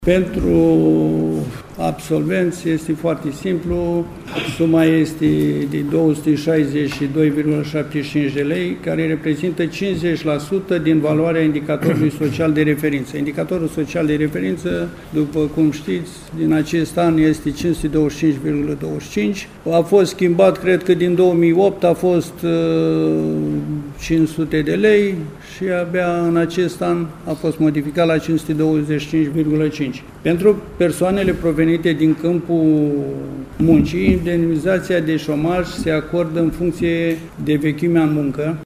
Pentru absolvenți este foarte simplu, suma este de 262,75 de lei, care reprezintă 50% din valoarea indicatorului social de referință. Indicatorul social de referință, după cum știți, din acest an este 525,25. A fost schimbat, cred că din 2008 a fost 500 de lei și abia în acest an a fost modificat la 525,5. Pentru persoanele provenite din câmpul muncii, indemnizația de șomaj se acordă în funcție de vechimea în muncă.